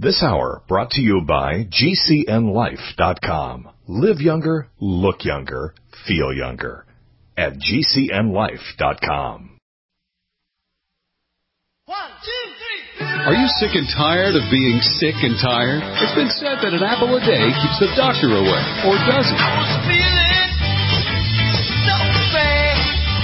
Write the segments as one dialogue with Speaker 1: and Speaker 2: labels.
Speaker 1: This hour brought to you by GCNLife.com. Live younger, look younger, feel younger at GCNLife.com.
Speaker 2: 1, 2, 3.
Speaker 3: Are you sick and tired of being sick and tired? It's been said that an apple a day keeps the doctor away, or does it?
Speaker 2: I was feeling so bad.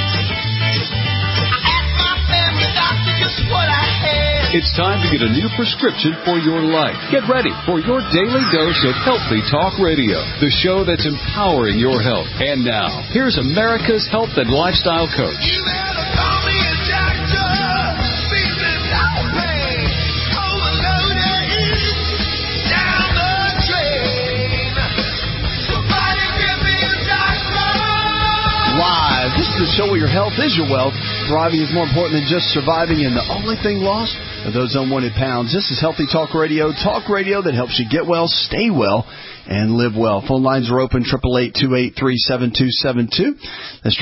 Speaker 2: I asked my family doctor just what I had.
Speaker 3: It's time to get a new prescription for your life. Get ready for your daily dose of Healthy Talk Radio, the show that's empowering your health. And now, here's America's health and lifestyle coach.
Speaker 2: You better call me a doctor. Feeling no pain. Overloaded. Down the drain. Somebody give me a doctor.
Speaker 4: Live. This is the show where your health is your wealth. Thriving is more important than just surviving, and the only thing lost are those unwanted pounds. This is Healthy Talk Radio that helps you get well, stay well, and live well. Phone lines are open, 888-283-7272. That's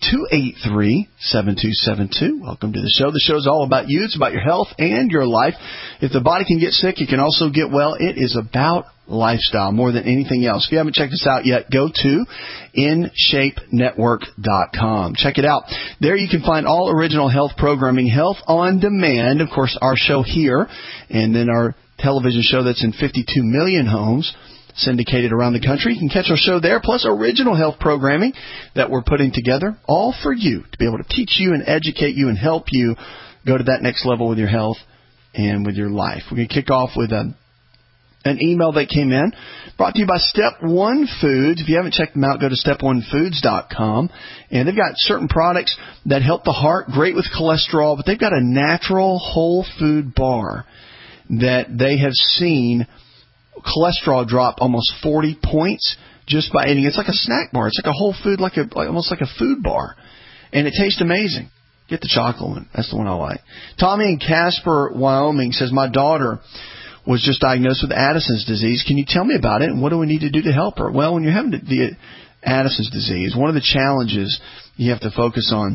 Speaker 4: 888-283-7272. Welcome to the show. The show is all about you. It's about your health and your life. If the body can get sick, it can also get well. It is about lifestyle more than anything else. If you haven't checked us out yet, go to InShapeNetwork.com. Check it out. There you can find all original health programming, Health on Demand, of course, our show here, and then our television show that's in 52 million homes, syndicated around the country. You can catch our show there, plus original health programming that we're putting together, all for you, to be able to teach you and educate you and help you go to that next level with your health and with your life. We're going to kick off with an email that came in, brought to you by Step One Foods. If you haven't checked them out, go to StepOneFoods.com. And they've got certain products that help the heart, great with cholesterol, but they've got a natural whole food bar that they have seen cholesterol drop almost 40 points just by eating. It's like a snack bar. It's like a whole food, almost like a food bar. And it tastes amazing. Get the chocolate one. That's the one I like. Tommy in Casper, Wyoming says, my daughter was just diagnosed with Addison's disease. Can you tell me about it, and what do we need to do to help her? Well, when you're having the Addison's disease, one of the challenges you have to focus on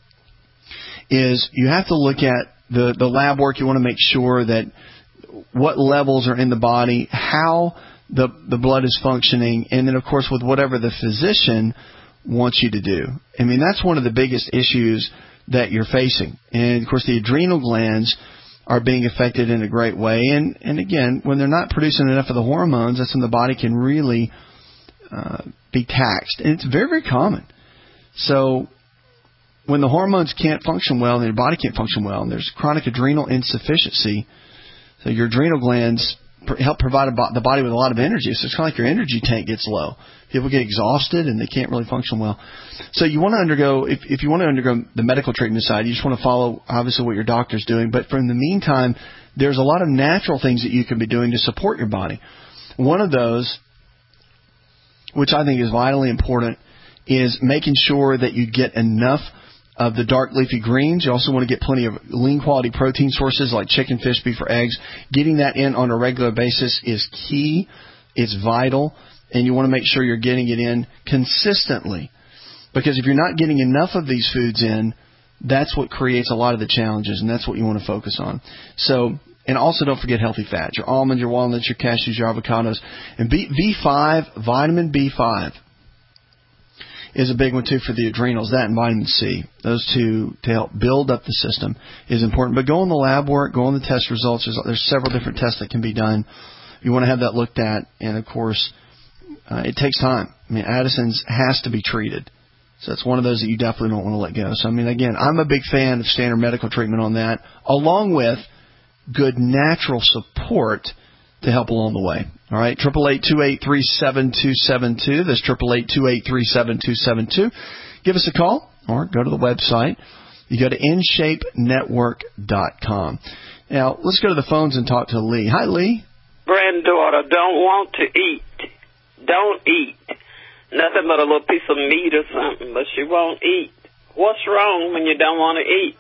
Speaker 4: is you have to look at the lab work. You want to make sure that what levels are in the body, how the blood is functioning, and then, of course, with whatever the physician wants you to do. I mean, that's one of the biggest issues that you're facing. And, of course, the adrenal glands are being affected in a great way. And again, when they're not producing enough of the hormones, that's when the body can really be taxed. And it's very, very common. So when the hormones can't function well and your body can't function well, and there's chronic adrenal insufficiency, so your adrenal glands help provide the body with a lot of energy. So it's kind of like your energy tank gets low. People get exhausted and they can't really function well. So you want to undergo, if you want to undergo the medical treatment side, you just want to follow, obviously, what your doctor's doing. But in the meantime, there's a lot of natural things that you can be doing to support your body. One of those, which I think is vitally important, is making sure that you get enough of the dark leafy greens. You also want to get plenty of lean quality protein sources like chicken, fish, beef, or eggs. Getting that in on a regular basis is key. It's vital. And you want to make sure you're getting it in consistently. Because if you're not getting enough of these foods in, that's what creates a lot of the challenges, and that's what you want to focus on. So, and also don't forget healthy fats. Your almonds, your walnuts, your cashews, your avocados. And B5, vitamin B5 is a big one, too, for the adrenals. That and vitamin C. Those two, to help build up the system, is important. But go on the lab work, go on the test results. There's several different tests that can be done. You want to have that looked at, and, of course, it takes time. I mean, Addison's has to be treated. So it's one of those that you definitely don't want to let go. So, I mean, again, I'm a big fan of standard medical treatment on that, along with good natural support to help along the way. All right, 888-283-7272. That's 888-283-7272. Give us a call or go to the website. You go to InShapeNetwork.com. Now, let's go to the phones and talk to Lee. Hi, Lee.
Speaker 5: Granddaughter don't want to eat. Don't eat. Nothing but a little piece of meat or something, but she won't eat. What's wrong when you don't want to eat?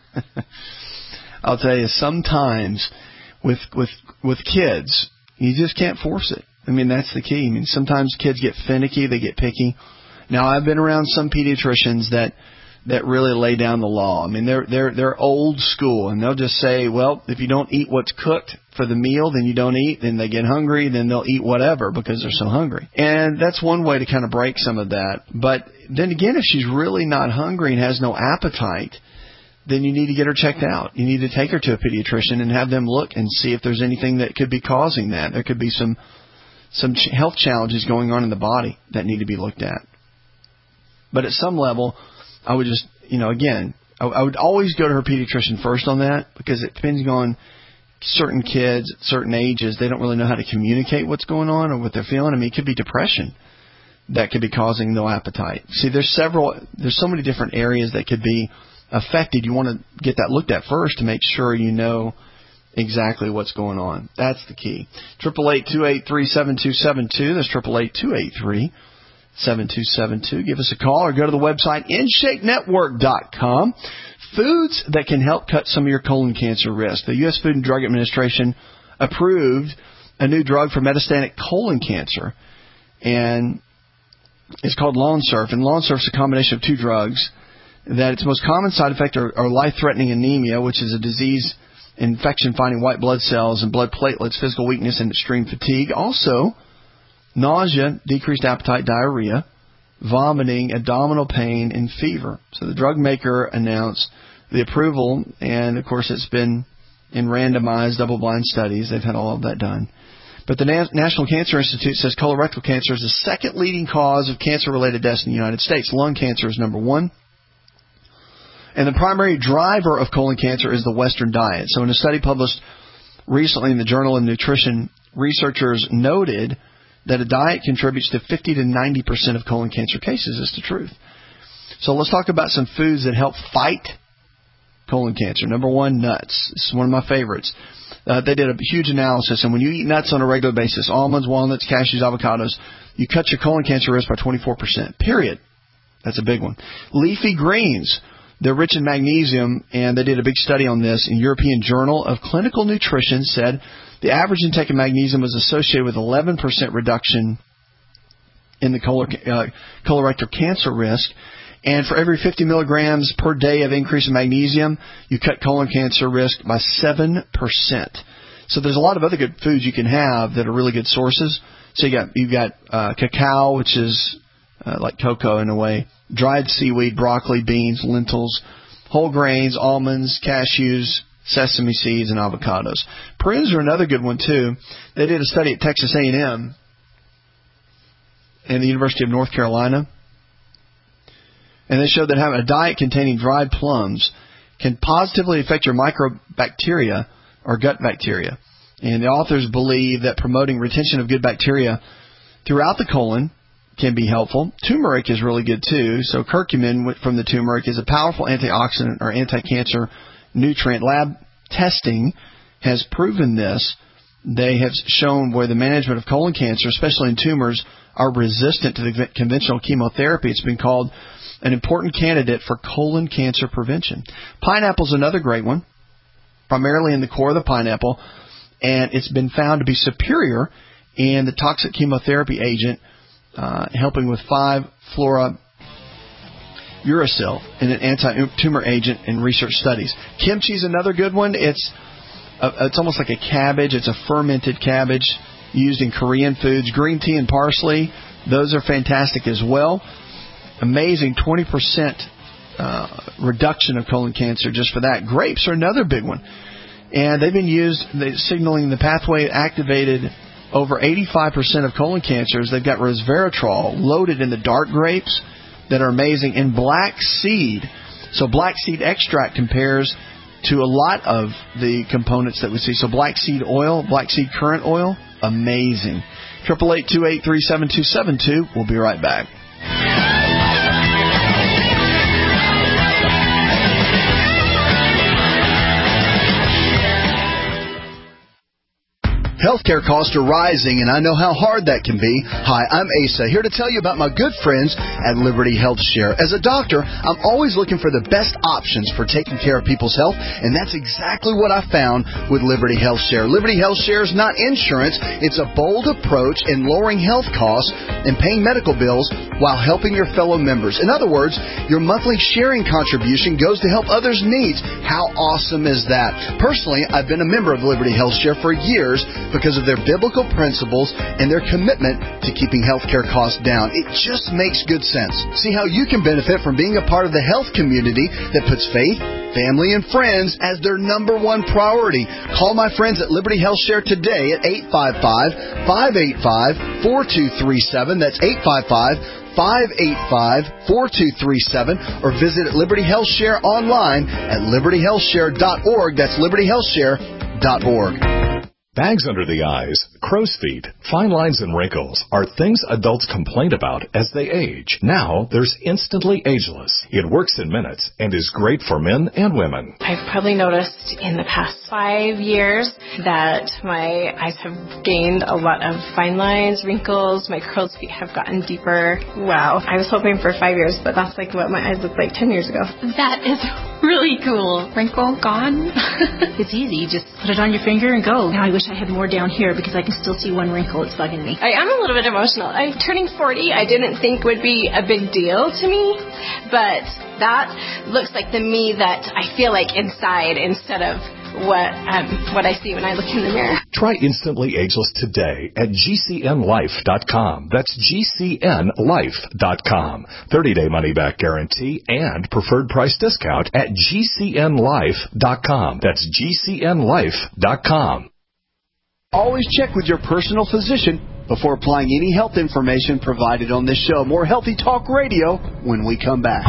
Speaker 4: I'll tell you, sometimes with kids, you just can't force it. I mean, that's the key. I mean, sometimes kids get finicky, they get picky. Now, I've been around some pediatricians that that really lay down the law. I mean, they're old school, and they'll just say, well, if you don't eat what's cooked for the meal, then you don't eat. Then they get hungry, then they'll eat whatever because they're so hungry. And that's one way to kind of break some of that. But then again, if she's really not hungry and has no appetite, then you need to get her checked out. You need to take her to a pediatrician and have them look and see if there's anything that could be causing that. There could be some health challenges going on in the body that need to be looked at. But at some level, I would just, again, I would always go to her pediatrician first on that, because it depends on certain kids, certain ages, they don't really know how to communicate what's going on or what they're feeling. I mean, it could be depression that could be causing no appetite. See, there's so many different areas that could be affected. You want to get that looked at first to make sure you know exactly what's going on. That's the key. 888-283-7272. That's 888-283-7272. Give us a call or go to the website InShapeNetwork.com. Foods that can help cut some of your colon cancer risk. The U.S. Food and Drug Administration approved a new drug for metastatic colon cancer, and it's called Lonsurf. And Lonsurf is a combination of two drugs. That its most common side effect are life-threatening anemia, which is a disease infection finding white blood cells and blood platelets, physical weakness, and extreme fatigue. Also, nausea, decreased appetite, diarrhea, vomiting, abdominal pain, and fever. So the drug maker announced the approval, and of course it's been in randomized double-blind studies. They've had all of that done. But the National Cancer Institute says colorectal cancer is the second leading cause of cancer-related deaths in the United States. Lung cancer is number one. And the primary driver of colon cancer is the Western diet. So in a study published recently in the Journal of Nutrition, researchers noted that a diet contributes to 50 to 90% of colon cancer cases. It's the truth. So let's talk about some foods that help fight colon cancer. Number one, nuts. This is one of my favorites. They did a huge analysis, and when you eat nuts on a regular basis, almonds, walnuts, cashews, avocados, you cut your colon cancer risk by 24%, period. That's a big one. Leafy greens. They're rich in magnesium, and they did a big study on this in European Journal of Clinical Nutrition, said the average intake of magnesium was associated with 11% reduction in the colorectal cancer risk. And for every 50 milligrams per day of increase in magnesium, you cut colon cancer risk by 7%. So there's a lot of other good foods you can have that are really good sources. So you've got cacao, which is like cocoa in a way, dried seaweed, broccoli, beans, lentils, whole grains, almonds, cashews, sesame seeds, and avocados. Prunes are another good one, too. They did a study at Texas A&M and the University of North Carolina, and they showed that having a diet containing dried plums can positively affect your microbacteria or gut bacteria. And the authors believe that promoting retention of good bacteria throughout the colon can be helpful. Turmeric is really good too. So curcumin from the turmeric is a powerful antioxidant or anti-cancer nutrient. Lab testing has proven this. They have shown where the management of colon cancer, especially in tumors, are resistant to the conventional chemotherapy. It's been called an important candidate for colon cancer prevention. Pineapple is another great one, primarily in the core of the pineapple, and it's been found to be superior in the toxic chemotherapy agent, helping with 5-fluorouracil, and an anti-tumor agent in research studies. Kimchi is another good one. It's almost like a cabbage. It's a fermented cabbage used in Korean foods. Green tea and parsley, those are fantastic as well. Amazing 20% reduction of colon cancer just for that. Grapes are another big one. And they've been used, signaling the pathway activated over 85% of colon cancers. They've got resveratrol loaded in the dark grapes that are amazing. And black seed. So black seed extract compares to a lot of the components that we see. So black seed oil, black seed currant oil, amazing. 888-283-7272. We'll be right back. Healthcare costs are rising, and I know how hard that can be. Hi, I'm Asa, here to tell you about my good friends at Liberty Health Share. As a doctor, I'm always looking for the best options for taking care of people's health, and that's exactly what I found with Liberty Health Share. Liberty Health Share is not insurance. It's a bold approach in lowering health costs and paying medical bills while helping your fellow members. In other words, your monthly sharing contribution goes to help others' needs. How awesome is that? Personally, I've been a member of Liberty Health Share for years because of their biblical principles and their commitment to keeping healthcare costs down. It just makes good sense. See how you can benefit from being a part of the health community that puts faith, family, and friends as their number one priority. Call my friends at Liberty Health Share today at 855-585-4237. That's 855-585-4237, or visit Liberty Health Share online at libertyhealthshare.org. That's libertyhealthshare.org.
Speaker 1: Bags under the eyes, crow's feet, fine lines and wrinkles are things adults complain about as they age. Now there's Instantly Ageless. It works in minutes and is great for men and women.
Speaker 6: I've probably noticed in the past 5 years that my eyes have gained a lot of fine lines, wrinkles, my crow's feet have gotten deeper. Wow. I was hoping for 5 years, but that's like what my eyes looked like 10 years ago.
Speaker 7: That is really cool. Wrinkle gone. It's easy. You just put it on your finger and go. Now I wish I had more down here because I can still see one wrinkle. It's bugging me.
Speaker 6: I am a little bit emotional. I'm turning 40. I didn't think would be a big deal to me, but that looks like the me that I feel like inside instead of what I see when I look in the mirror.
Speaker 1: Try Instantly Ageless today at GCNLife.com. That's GCNLife.com. 30-day money-back guarantee and preferred price discount at GCNLife.com. That's GCNLife.com.
Speaker 4: Always check with your personal physician before applying any health information provided on this show. More Healthy Talk Radio when we come back.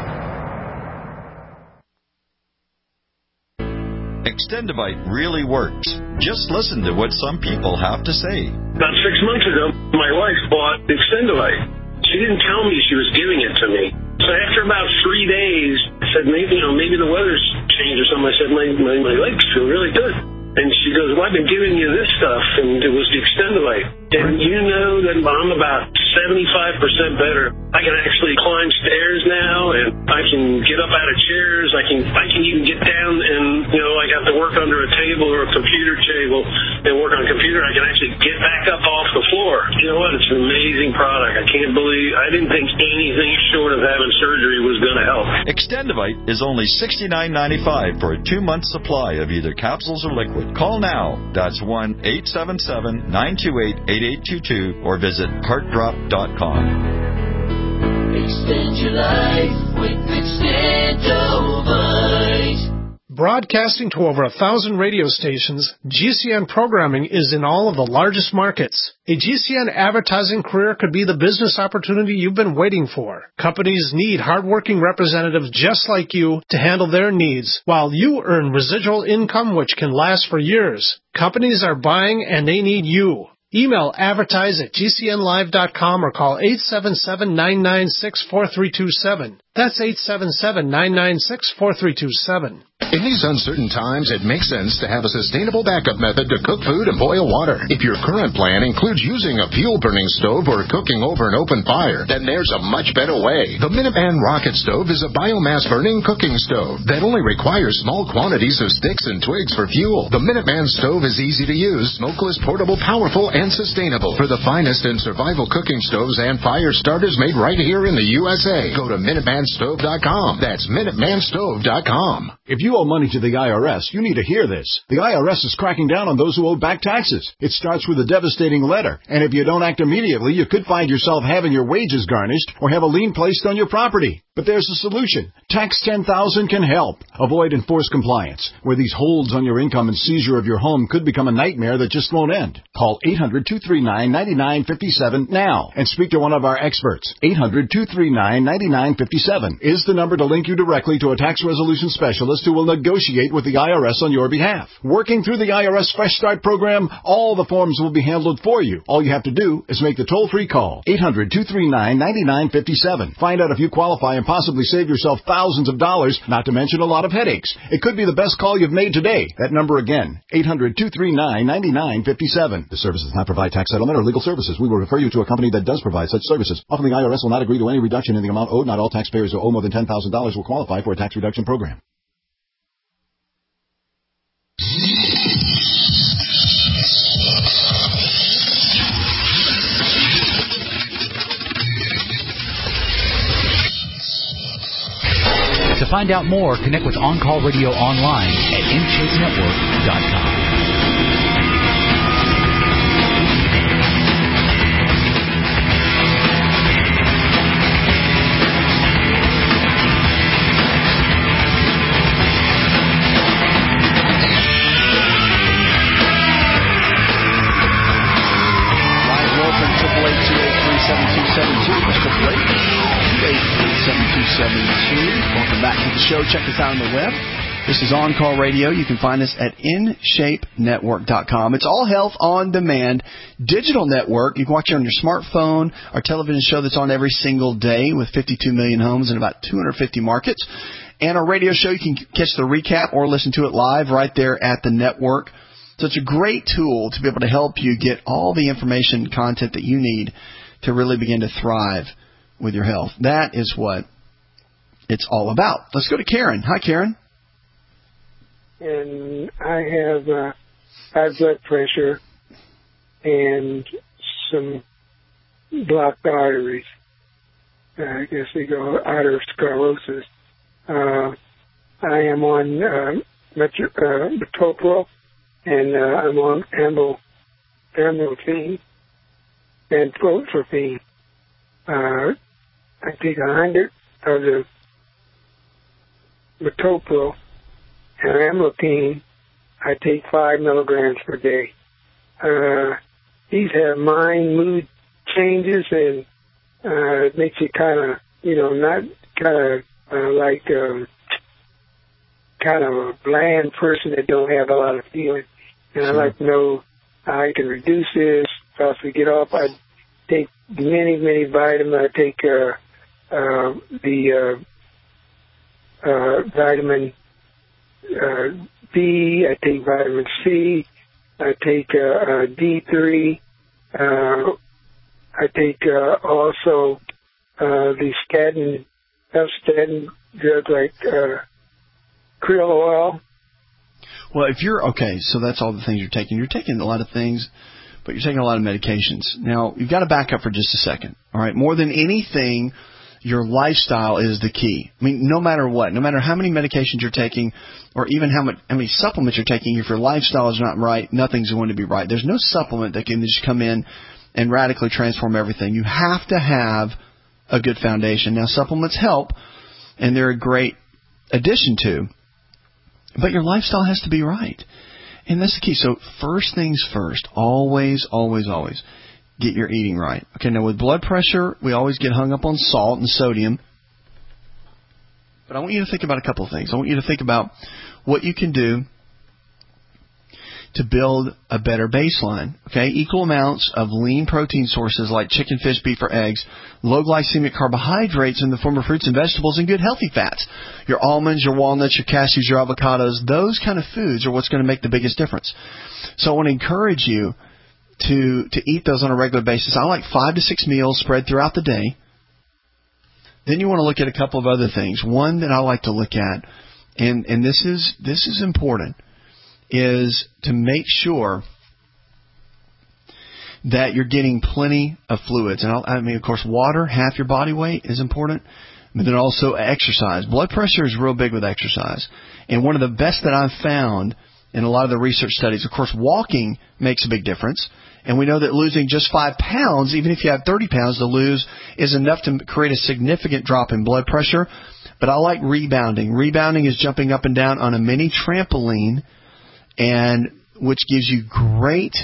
Speaker 8: Extendivite really works. Just listen to what some people have to say.
Speaker 9: About 6 months ago, my wife bought Extendivite. She didn't tell me she was giving it to me. So after about 3 days, I said, maybe the weather's changed or something. I said, my legs feel really good. And she goes, well, I've been giving you this stuff, and it was the Extendivite. And you know that I'm about 75% better. I can actually climb stairs now, and I can get up out of chairs. I can even get down and, I have to work under a table or a computer table and work on a computer. I can actually get back up off the floor. You know what? It's an amazing product. I didn't think anything short of having surgery was going to help.
Speaker 8: Extendivite is only $69.95 for a 2-month supply of either capsules or liquid. Call now. That's 1-877-928-8822 or visit heartdrop.com.
Speaker 2: Extend your life with Extendivite.
Speaker 10: Broadcasting to over 1,000 radio stations, GCN programming is in all of the largest markets. A GCN advertising career could be the business opportunity you've been waiting for. Companies need hardworking representatives just like you to handle their needs, while you earn residual income which can last for years. Companies are buying and they need you. Email advertise@gcnlive.com or call 877-996-4327. That's 877-996-4327.
Speaker 11: In these uncertain times, it makes sense to have a sustainable backup method to cook food and boil water. If your current plan includes using a fuel-burning stove or cooking over an open fire, then there's a much better way. The Minuteman Rocket Stove is a biomass-burning cooking stove that only requires small quantities of sticks and twigs for fuel. The Minuteman Stove is easy to use, smokeless, portable, powerful, and sustainable. For the finest in survival cooking stoves and fire starters made right here in the USA, go to MinutemanStove.com. That's MinutemanStove.com.
Speaker 12: If you owe money to the IRS, you need to hear this. The IRS is cracking down on those who owe back taxes. It starts with a devastating letter, and if you don't act immediately, you could find yourself having your wages garnished or have a lien placed on your property. But there's a solution. Tax 10,000 can help. Avoid enforced compliance, where these holds on your income and seizure of your home could become a nightmare that just won't end. Call 800-239-9957 now and speak to one of our experts. 800-239-9957. is the number to link you directly to a tax resolution specialist who will negotiate with the IRS on your behalf. Working through the IRS Fresh Start program, all the forms will be handled for you. All you have to do is make the toll-free call, 800-239-9957. Find out if you qualify and possibly save yourself thousands of dollars, not to mention a lot of headaches. It could be the best call you've made today. That number again, 800-239-9957. This service does not provide tax settlement or legal services. We will refer you to a company that does provide such services. Often the IRS will not agree to any reduction in the amount owed. Not all taxpayers who owe more than $10,000 will qualify for a tax reduction program.
Speaker 13: To find out more, connect with On Call Radio online at InShapeNetwork.com.
Speaker 4: Welcome back to the show. Check us out on the web. This is On Call Radio. You can find us at InShapeNetwork.com. It's all health on demand digital network. You can watch it on your smartphone. Our television show that's on every single day with 52 million homes in about 250 markets. And our radio show, you can catch the recap or listen to it live right there at the network. So it's a great tool to be able to help you get all the information and content that you need to really begin to thrive with your health. That is what it's all about. Let's go to Karen. Hi, Karen.
Speaker 14: And I have high blood pressure and some blocked arteries. I guess they go arteriosclerosis. I am on metoprolol, and I'm on amlodipine and protropine. I take 100 of the metoprolol and amlodipine. I take 5 milligrams per day. These have mood changes, and it makes you kind of, not kind of a bland person that don't have a lot of feeling. And I'd like to know how I can reduce this, possibly get off. I take many vitamins. I take the vitamin B. I take vitamin C. I take D3. I take also the statin drugs like krill oil.
Speaker 4: Well, if you're okay, so that's all the things you're taking. You're taking a lot of things, but you're taking a lot of medications. Now, you've got to back up for just a second. All right, more than anything, your lifestyle is the key. I mean, no matter what, no matter how many medications you're taking, or even how many supplements you're taking, if your lifestyle is not right, nothing's going to be right. There's no supplement that can just come in and radically transform everything. You have to have a good foundation. Now, supplements help, and they're a great addition to, but your lifestyle has to be right. And that's the key. So first things first, always get your eating right. Okay, now with blood pressure, we always get hung up on salt and sodium. But I want you to think about a couple of things. I want you to think about what you can do to build a better baseline. Okay, equal amounts of lean protein sources like chicken, fish, beef, or eggs, low glycemic carbohydrates in the form of fruits and vegetables, and good healthy fats. Your almonds, your walnuts, your cashews, your avocados, those kind of foods are what's going to make the biggest difference. So I want to encourage you to eat those on a regular basis. I like 5 to 6 meals spread throughout the day. Then you want to look at a couple of other things. One that I like to look at, and this is important, is to make sure that you're getting plenty of fluids. And I mean, of course, water, half your body weight, is important, but then also exercise. Blood pressure is real big with exercise. And one of the best that I've found in a lot of the research studies, of course, walking makes a big difference. And we know that losing just 5 pounds, even if you have 30 pounds to lose, is enough to create a significant drop in blood pressure. But I like rebounding. Rebounding is jumping up and down on a mini trampoline, and which gives you great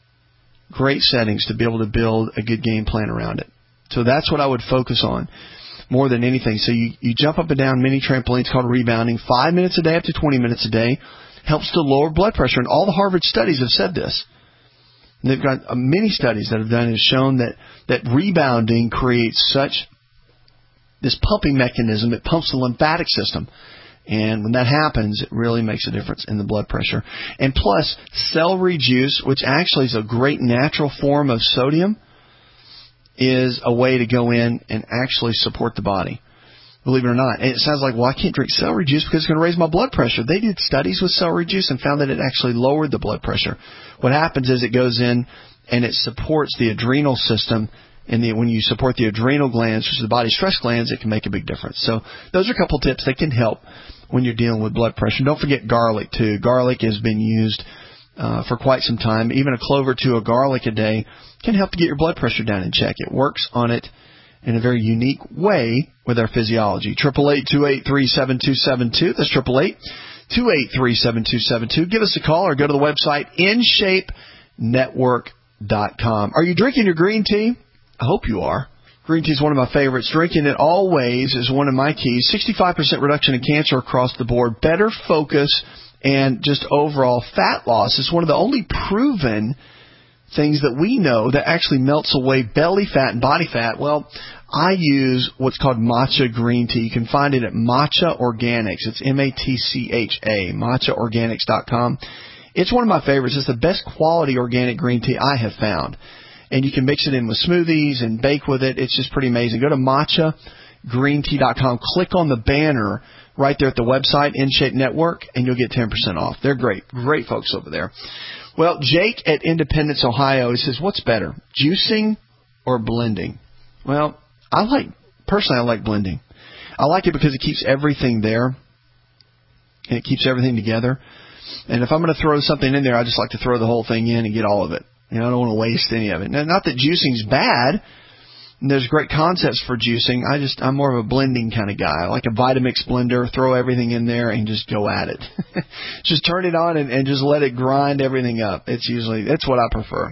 Speaker 4: settings to be able to build a good game plan around it. So that's what I would focus on. more than anything. So you jump up and down mini trampolines called rebounding, 5 minutes a day up to 20 minutes a day, helps to lower blood pressure. And all the Harvard studies have said this. And they've got many studies that have done and shown that rebounding creates this pumping mechanism. It pumps the lymphatic system. And when that happens, it really makes a difference in the blood pressure. And plus, celery juice, which actually is a great natural form of sodium, is a way to go in and actually support the body. Believe it or not. And it sounds like, well, I can't drink celery juice because it's going to raise my blood pressure. They did studies with celery juice and found that it actually lowered the blood pressure. What happens is it goes in and it supports the adrenal system. And when you support the adrenal glands, which is the body's stress glands, it can make a big difference. So those are a couple tips that can help when you're dealing with blood pressure. Don't forget garlic, too. Garlic has been used for quite some time. Even a clove or two of garlic a day can help to get your blood pressure down in check. It works on it in a very unique way with our physiology. 888-283-7272. That's 888-283-7272. Give us a call or go to the website InShapeNetwork.com. Are you drinking your green tea? I hope you are. Green tea is one of my favorites. Drinking it always is one of my keys. 65% reduction in cancer across the board. Better focus and just overall fat loss. It's one of the only proven things that we know that actually melts away belly fat and body fat. Well, I use what's called matcha green tea. You can find it at Matcha Organics. It's MATCHA, matchaorganics.com. It's one of my favorites. It's the best quality organic green tea I have found. And you can mix it in with smoothies and bake with it. It's just pretty amazing. Go to matchagreenti.com. Click on the banner right there at the website, InShape Network, and you'll get 10% off. They're great. Great folks over there. Well, Jake at Independence, Ohio, he says, what's better, juicing or blending? Well, personally, I like blending. I like it because it keeps everything there, and it keeps everything together. And if I'm going to throw something in there, I just like to throw the whole thing in and get all of it. I don't want to waste any of it. Now, not that juicing's bad. There's great concepts for juicing. I'm more of a blending kind of guy. I like a Vitamix blender, throw everything in there and just go at it. Just turn it on and just let it grind everything up. That's what I prefer.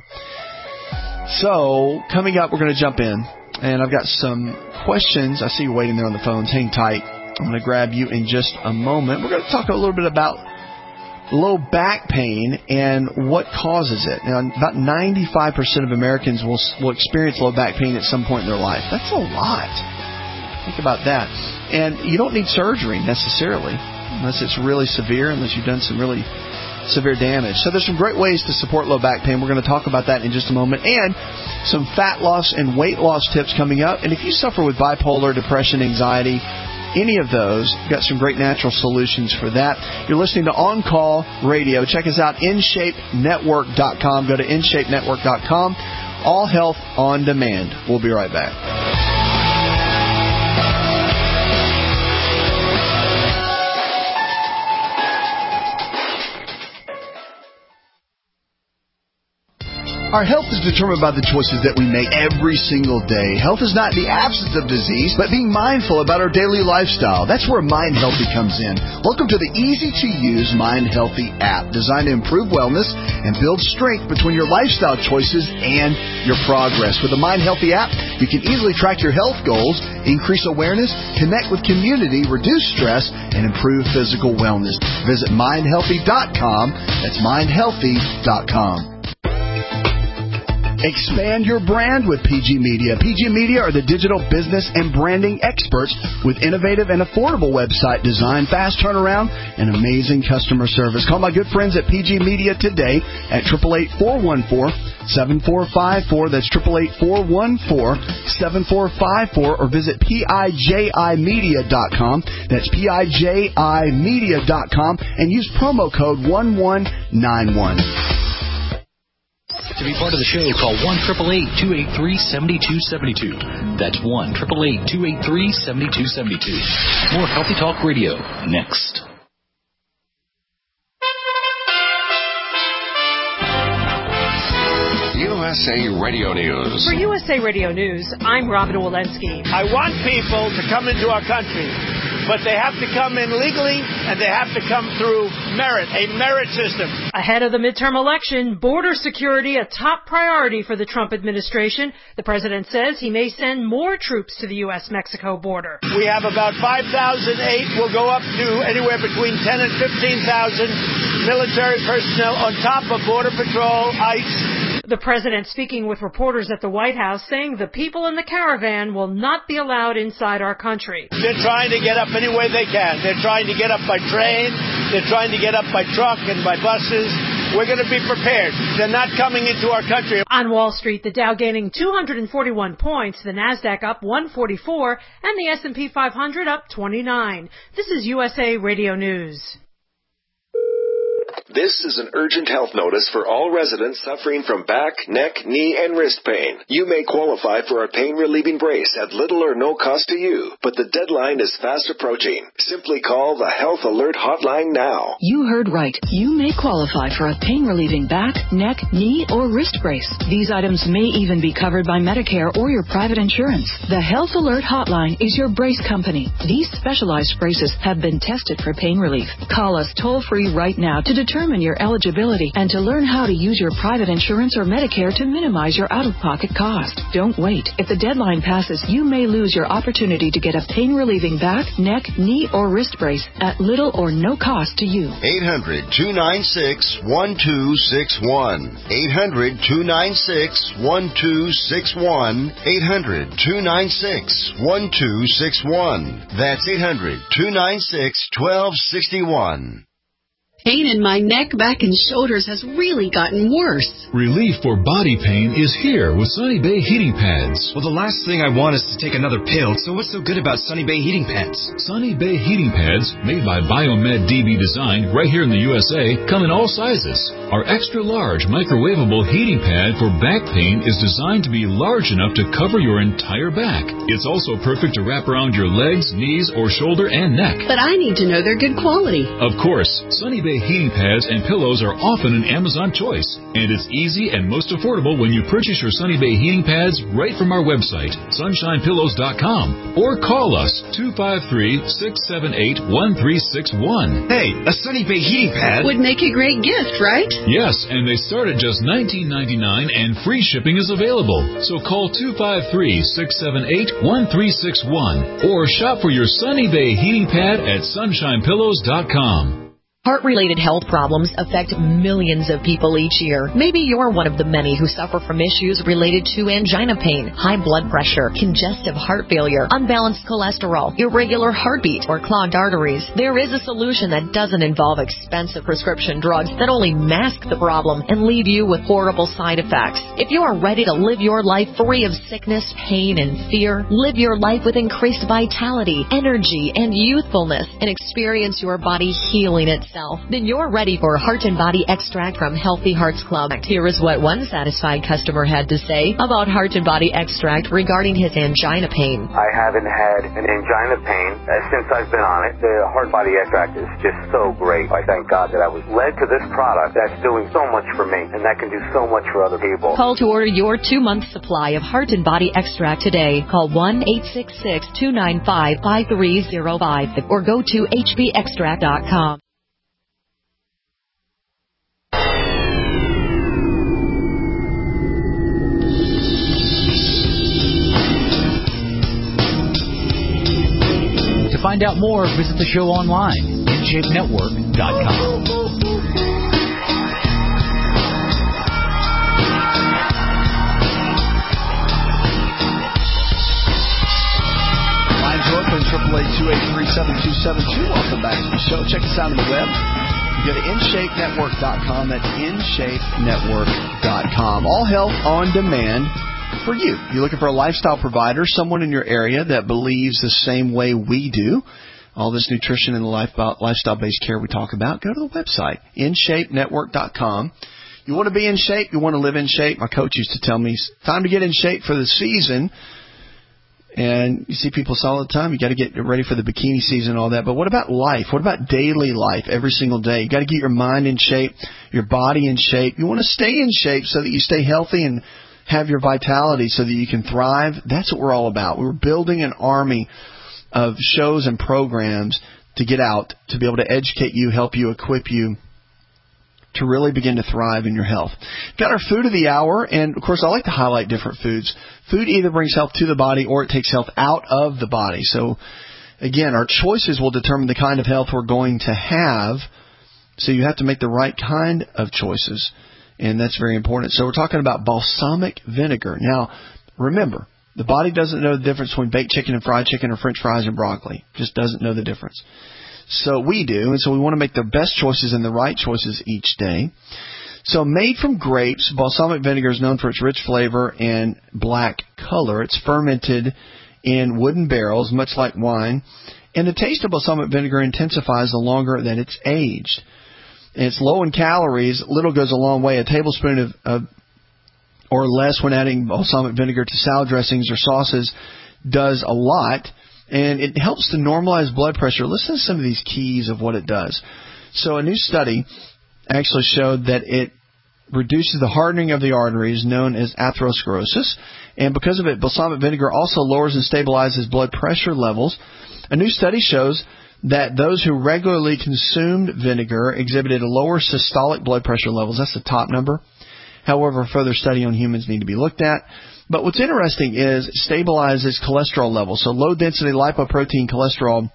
Speaker 4: So, coming up, we're going to jump in. And I've got some questions. I see you waiting there on the phones. Hang tight. I'm going to grab you in just a moment. We're going to talk a little bit about low back pain and what causes it. Now, about 95% of Americans will experience low back pain at some point in their life. That's a lot. Think about that. And you don't need surgery necessarily unless it's really severe, unless you've done some really severe damage. So there's some great ways to support low back pain. We're going to talk about that in just a moment. And some fat loss and weight loss tips coming up. And if you suffer with bipolar, depression, anxiety, any of those, got some great natural solutions for that. You're listening to On Call Radio. Check us out, InShapeNetwork.com. Go to InShapeNetwork.com. All health on demand. We'll be right back. Our health is determined by the choices that we make every single day. Health is not the absence of disease, but being mindful about our daily lifestyle. That's where Mind Healthy comes in. Welcome to the easy-to-use Mind Healthy app, designed to improve wellness and build strength between your lifestyle choices and your progress. With the Mind Healthy app, you can easily track your health goals, increase awareness, connect with community, reduce stress, and improve physical wellness. Visit MindHealthy.com. That's MindHealthy.com. Expand your brand with PG Media. PG Media are the digital business and branding experts with innovative and affordable website design, fast turnaround, and amazing customer service. Call my good friends at PG Media today at 888-414-7454. That's 888-414-7454, or visit PIJImedia.com. That's PIJImedia.com, and use promo code 1191.
Speaker 13: To be part of the show, call 1-888-283-7272. That's 1-888-283-7272. More Healthy Talk Radio next.
Speaker 15: USA Radio News.
Speaker 16: For USA Radio News, I'm Robin Walensky.
Speaker 17: I want people to come into our country
Speaker 16: but they have to come in legally, and they have to come through merit, a merit system.
Speaker 17: Ahead of the midterm election, border security a top priority for the Trump administration. The president says he may send more troops to the U.S.-Mexico border.
Speaker 16: We have about 5,008. We'll go up to anywhere between 10 and 15,000 military personnel on top of Border Patrol, ICE.
Speaker 17: The president speaking with reporters at the White House saying the people in the caravan will not be allowed inside our country.
Speaker 16: They're trying to get up any way they can. They're trying to get up by train. They're trying to get up by truck and by buses. We're going to be prepared. They're not coming into our country.
Speaker 17: On Wall Street, the Dow gaining 241 points, the Nasdaq up 144, and the S&P 500 up 29. This is USA Radio News.
Speaker 18: This is an urgent health notice for all residents suffering from back, neck, knee, and wrist pain. You may qualify for a pain-relieving brace at little or no cost to you, but the deadline is fast approaching. Simply call the Health Alert Hotline now.
Speaker 19: You heard right. You may qualify for a pain-relieving back, neck, knee, or wrist brace. These items may even be covered by Medicare or your private insurance. The Health Alert Hotline is your brace company. These specialized braces have been tested for pain relief. Call us toll-free right now to determine your eligibility and to learn how to use your private insurance or Medicare to minimize your out-of-pocket cost. Don't wait. If the deadline passes, you may lose your opportunity to get a pain-relieving back, neck, knee, or wrist brace at little or no cost to you.
Speaker 20: 800-296-1261. 800-296-1261. 800-296-1261. That's 800-296-1261.
Speaker 21: Pain in my neck, back, and shoulders has really gotten worse.
Speaker 22: Relief for body pain is here with Sunny Bay Heating Pads.
Speaker 23: Well, the last thing I want is to take another pill, so what's so good about Sunny Bay Heating Pads?
Speaker 22: Sunny Bay Heating Pads, made by Biomed DB Design right here in the USA, come in all sizes. Our extra-large microwavable heating pad for back pain is designed to be large enough to cover your entire back. It's also perfect to wrap around your legs, knees, or shoulder and neck.
Speaker 21: But I need to know they're good quality.
Speaker 22: Of course, Sunny Bay heating pads and pillows are often an Amazon choice, and it's easy and most affordable when you purchase your Sunny Bay heating pads right from our website, sunshinepillows.com, or call us 253-678-1361.
Speaker 23: Hey, a Sunny Bay heating pad
Speaker 21: would make a great gift, right?
Speaker 22: Yes, and they start at just $19.99 and free shipping is available. So call 253-678-1361 or shop for your Sunny Bay heating pad at sunshinepillows.com.
Speaker 24: Heart-related health problems affect millions of people each year. Maybe you're one of the many who suffer from issues related to angina pain, high blood pressure, congestive heart failure, unbalanced cholesterol, irregular heartbeat, or clogged arteries. There is a solution that doesn't involve expensive prescription drugs that only mask the problem and leave you with horrible side effects. If you are ready to live your life free of sickness, pain, and fear, live your life with increased vitality, energy, and youthfulness, and experience your body healing itself, then you're ready for Heart and Body Extract from Healthy Hearts Club. Here is what one satisfied customer had to say about Heart and Body Extract regarding his angina pain.
Speaker 25: I haven't had an angina pain since I've been on it. The Heart Body Extract is just so great. I thank God that I was led to this product that's doing so much for me, and that can do so much for other people.
Speaker 24: Call to order your 2-month supply of Heart and Body Extract today. Call 1-866-295-5305 or go to hbextract.com.
Speaker 13: To find out more, visit the show online, InShapeNetwork.com.
Speaker 4: Lines open, 888-283-7272. Welcome back to the show. Check us out on the web. You go to InShapeNetwork.com. That's InShapeNetwork.com. All health on demand for you. You're looking for a lifestyle provider, someone in your area that believes the same way we do. All this nutrition and the lifestyle-based care we talk about, go to the website, InShapeNetwork.com. You want to be in shape, you want to live in shape. My coach used to tell me, it's time to get in shape for the season. And you see people say all the time, you got to get ready for the bikini season and all that. But what about life? What about daily life every single day? You got to get your mind in shape, your body in shape. You want to stay in shape so that you stay healthy and have your vitality so that you can thrive. That's what we're all about. We're building an army of shows and programs to get out, to be able to educate you, help you, equip you to really begin to thrive in your health. Got our food of the hour, and of course I like to highlight different foods. Food either brings health to the body or it takes health out of the body. So again, our choices will determine the kind of health we're going to have. So you have to make the right kind of choices, and that's very important. So we're talking about balsamic vinegar. Now, remember, the body doesn't know the difference between baked chicken and fried chicken or French fries and broccoli. Just doesn't know the difference. So we do, and so we want to make the best choices and the right choices each day. So made from grapes, balsamic vinegar is known for its rich flavor and black color. It's fermented in wooden barrels, much like wine. And the taste of balsamic vinegar intensifies the longer that it's aged. And it's low in calories. Little goes a long way. A tablespoon of or less when adding balsamic vinegar to salad dressings or sauces does a lot. And it helps to normalize blood pressure. Listen to some of these keys of what it does. So a new study actually showed that it reduces the hardening of the arteries, known as atherosclerosis. And because of it, balsamic vinegar also lowers and stabilizes blood pressure levels. A new study shows that those who regularly consumed vinegar exhibited a lower systolic blood pressure levels. That's the top number. However, further study on humans need to be looked at. But what's interesting is it stabilizes cholesterol levels. So low-density lipoprotein cholesterol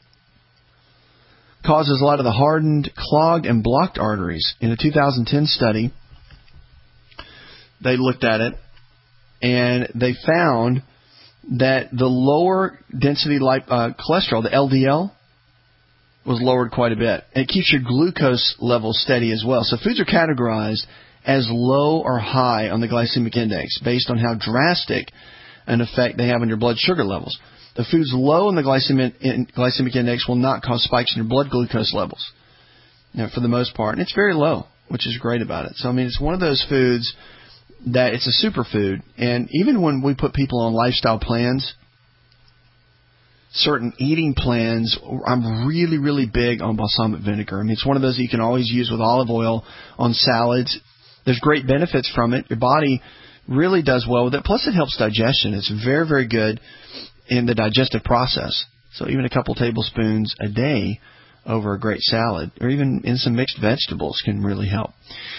Speaker 4: causes a lot of the hardened, clogged, and blocked arteries. In a 2010 study, they looked at it, and they found that the lower density cholesterol, the LDL, was lowered quite a bit. And it keeps your glucose levels steady as well. So foods are categorized as low or high on the glycemic index based on how drastic an effect they have on your blood sugar levels. The foods low in the glycemic index will not cause spikes in your blood glucose levels, for the most part. And it's very low, which is great about it. So, I mean, it's one of those foods that it's a superfood. And even when we put people on lifestyle plans, certain eating plans, I'm really, really big on balsamic vinegar. I mean, it's one of those that you can always use with olive oil on salads. There's great benefits from it. Your body really does well with it. Plus, it helps digestion. It's very, very good in the digestive process. So even a couple tablespoons a day over a great salad or even in some mixed vegetables can really help.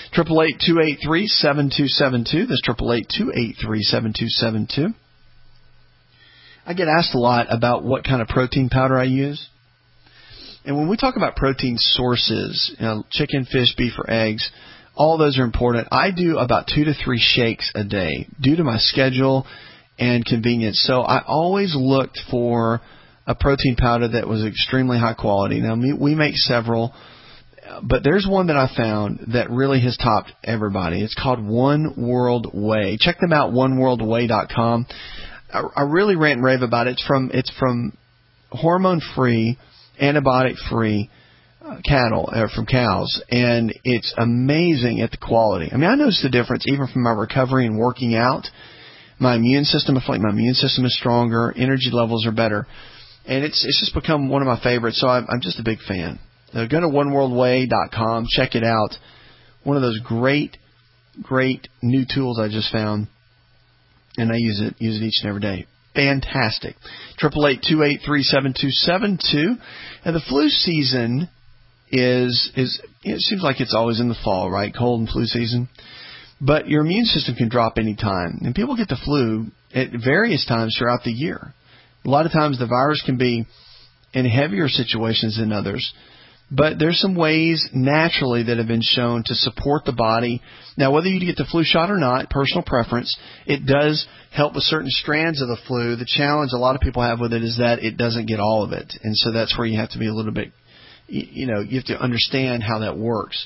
Speaker 4: 888-283-7272. That's 888-283-7272. I get asked a lot about what kind of protein powder I use. And when we talk about protein sources, chicken, fish, beef, or eggs, all those are important. I do about 2 to 3 shakes a day due to my schedule and convenience. So I always looked for a protein powder that was extremely high quality. Now, we make several, but there's one that I found that really has topped everybody. It's called One World Whey. Check them out, oneworldwhey.com. I really rant and rave about it. It's from hormone-free, antibiotic-free cattle, from cows, and it's amazing at the quality. I mean, I noticed the difference even from my recovery and working out. My immune system, I feel like my immune system is stronger, energy levels are better, and it's just become one of my favorites, so I'm just a big fan. So go to oneworldwhey.com, check it out. One of those great new tools I just found, and I use it each and every day. Fantastic. 888-283-7272. And the flu season is it seems like it's always in the fall, right? Cold and flu season. But your immune system can drop any time. And people get the flu at various times throughout the year. A lot of times the virus can be in heavier situations than others. But there's some ways naturally that have been shown to support the body. Now, whether you get the flu shot or not, personal preference, it does help with certain strands of the flu. The challenge a lot of people have with it is that it doesn't get all of it. And so that's where you have to be a little bit, you have to understand how that works.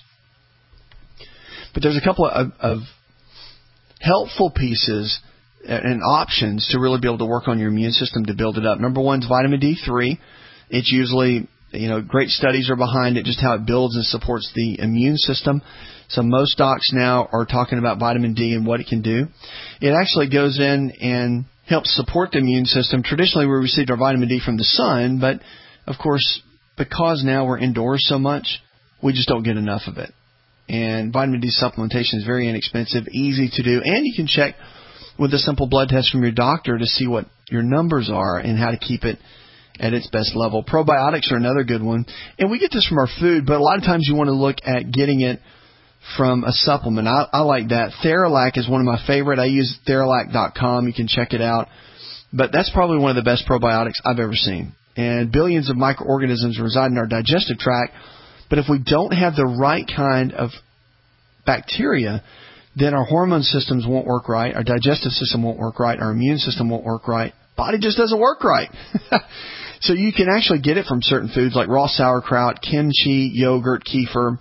Speaker 4: But there's a couple of helpful pieces and options to really be able to work on your immune system to build it up. Number one is vitamin D3. It's usually, great studies are behind it, just how it builds and supports the immune system. So most docs now are talking about vitamin D and what it can do. It actually goes in and helps support the immune system. Traditionally, we received our vitamin D from the sun, but, of course, because now we're indoors so much, we just don't get enough of it. And vitamin D supplementation is very inexpensive, easy to do, and you can check with a simple blood test from your doctor to see what your numbers are and how to keep it at its best level. Probiotics are another good one. And we get this from our food, but a lot of times you want to look at getting it from a supplement. I like that. Theralac is one of my favorite. I use Theralac.com. You can check it out. But that's probably one of the best probiotics I've ever seen. And billions of microorganisms reside in our digestive tract. But if we don't have the right kind of bacteria, then our hormone systems won't work right, our digestive system won't work right, our immune system won't work right. Body just doesn't work right. So you can actually get it from certain foods like raw sauerkraut, kimchi, yogurt, kefir,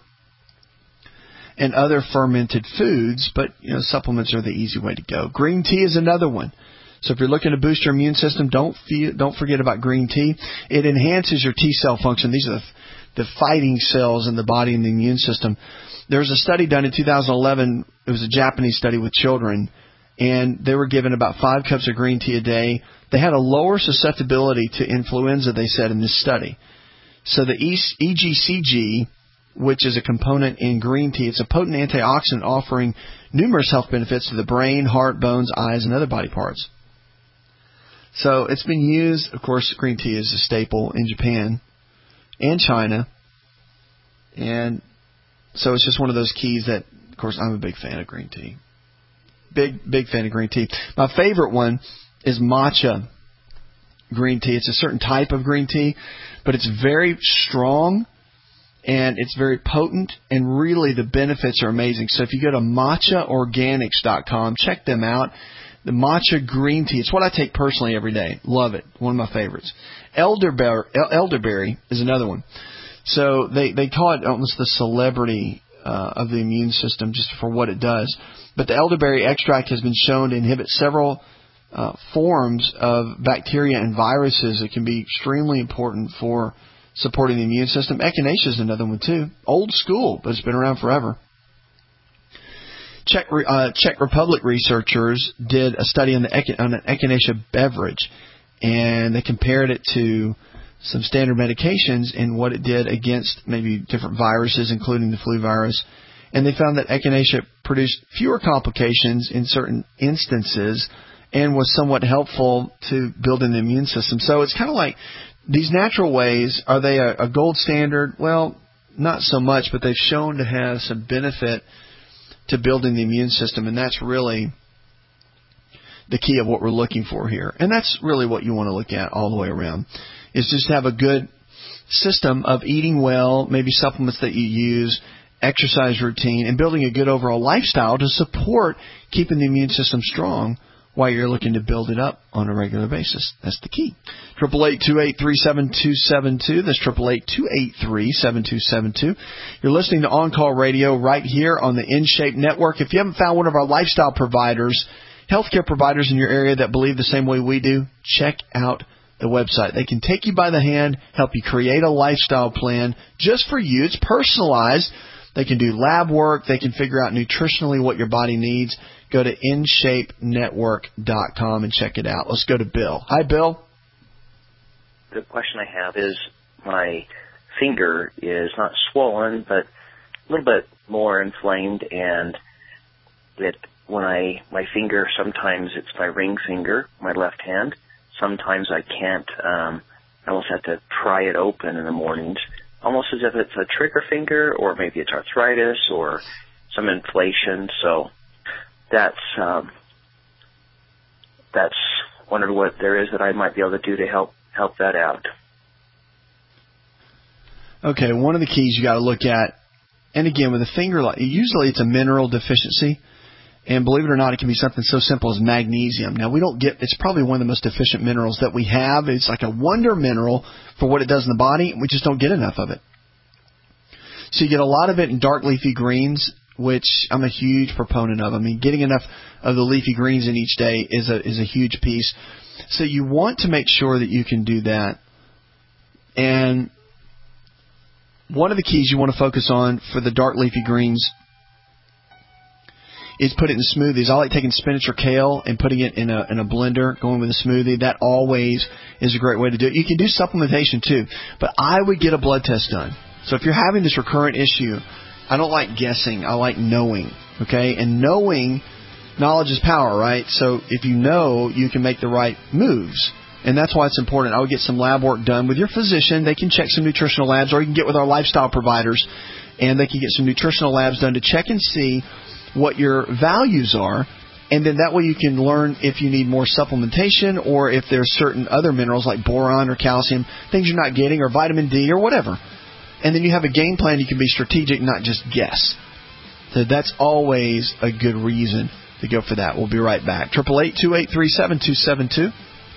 Speaker 4: and other fermented foods, but supplements are the easy way to go. Green tea is another one. So if you're looking to boost your immune system, don't forget about green tea. It enhances your T cell function. These are the fighting cells in the body and the immune system. There was a study done in 2011. It was a Japanese study with children, and they were given about 5 cups of green tea a day. They had a lower susceptibility to influenza, they said, in this study. So the EGCG, which is a component in green tea, it's a potent antioxidant offering numerous health benefits to the brain, heart, bones, eyes, and other body parts. So it's been used, of course, green tea is a staple in Japan and China. And so it's just one of those keys that, of course, I'm a big fan of green tea. Big fan of green tea. My favorite one is matcha green tea. It's a certain type of green tea, but it's very strong and it's very potent, and really the benefits are amazing. So if you go to matchaorganics.com, check them out. The matcha green tea, it's what I take personally every day. Love it. One of my favorites. Elderberry is another one. So they call it almost the celebrity of the immune system just for what it does. But the elderberry extract has been shown to inhibit several forms of bacteria and viruses that can be extremely important for supporting the immune system. Echinacea is another one too. Old school, but it's been around forever. Czech Republic researchers did a study on an echinacea beverage, and they compared it to some standard medications and what it did against maybe different viruses, including the flu virus. And they found that echinacea produced fewer complications in certain instances and was somewhat helpful to building the immune system. So it's kind of like these natural ways, are they a gold standard? Well, not so much, but they've shown to have some benefit to building the immune system, and that's really the key of what we're looking for here. And that's really what you want to look at all the way around, is just have a good system of eating well, maybe supplements that you use, exercise routine, and building a good overall lifestyle to support keeping the immune system strong while you're looking to build it up on a regular basis. That's the key. 888-283-7272. That's 888-283-7272. You're listening to On Call Radio right here on the InShape Network. If you haven't found one of our lifestyle providers, healthcare providers in your area that believe the same way we do, check out the website. They can take you by the hand, help you create a lifestyle plan just for you. It's personalized. They can do lab work. They can figure out nutritionally what your body needs. Go to InShapeNetwork.com and check it out. Let's go to Bill. Hi, Bill.
Speaker 1: The question I have is my finger is not swollen, but a little bit more inflamed, and my finger, sometimes it's my ring finger, my left hand. Sometimes I can't, I almost have to pry it open in the mornings, almost as if it's a trigger finger, or maybe it's arthritis or some inflation. So that's wondered what there is that I might be able to do to help that out.
Speaker 4: Okay, one of the keys you got to look at, and again with a finger, usually it's a mineral deficiency, and believe it or not, it can be something so simple as magnesium. Now it's probably one of the most deficient minerals that we have. It's like a wonder mineral for what it does in the body, and we just don't get enough of it. So you get a lot of it in dark leafy greens, which I'm a huge proponent of. I mean, getting enough of the leafy greens in each day is a huge piece. So you want to make sure that you can do that. And one of the keys you want to focus on for the dark leafy greens is put it in smoothies. I like taking spinach or kale and putting it in a blender, going with a smoothie. That always is a great way to do it. You can do supplementation too, but I would get a blood test done. So if you're having this recurrent issue, I don't like guessing. I like knowing, okay? And knowledge is power, right? So if you know, you can make the right moves. And that's why it's important. I would get some lab work done with your physician. They can check some nutritional labs, or you can get with our lifestyle providers, and they can get some nutritional labs done to check and see what your values are. And then that way you can learn if you need more supplementation or if there's certain other minerals like boron or calcium, things you're not getting, or vitamin D or whatever. And then you have a game plan. You can be strategic, not just guess. So that's always a good reason to go for that. We'll be right back. 888-283-7272.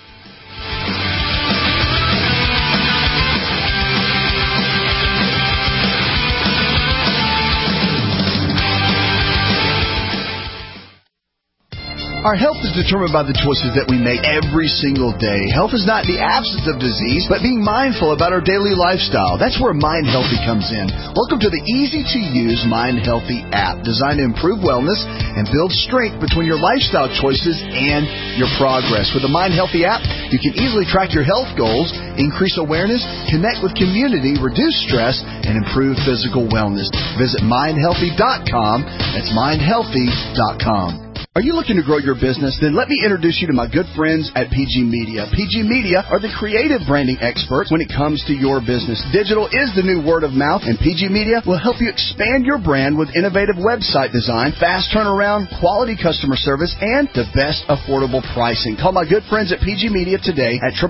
Speaker 4: Our health is determined by the choices that we make every single day. Health is not the absence of disease, but being mindful about our daily lifestyle. That's where Mind Healthy comes in. Welcome to the easy-to-use Mind Healthy app, designed to improve wellness and build strength between your lifestyle choices and your progress. With the Mind Healthy app, you can easily track your health goals, increase awareness, connect with community, reduce stress, and improve physical wellness. Visit mindhealthy.com. That's mindhealthy.com. Are you looking to grow your business? Then let me introduce you to my good friends at PG Media. PG Media are the creative branding experts when it comes to your business. Digital is the new word of mouth, and PG Media will help you expand your brand with innovative website design, fast turnaround, quality customer service, and the best affordable pricing. Call my good friends at PG Media today at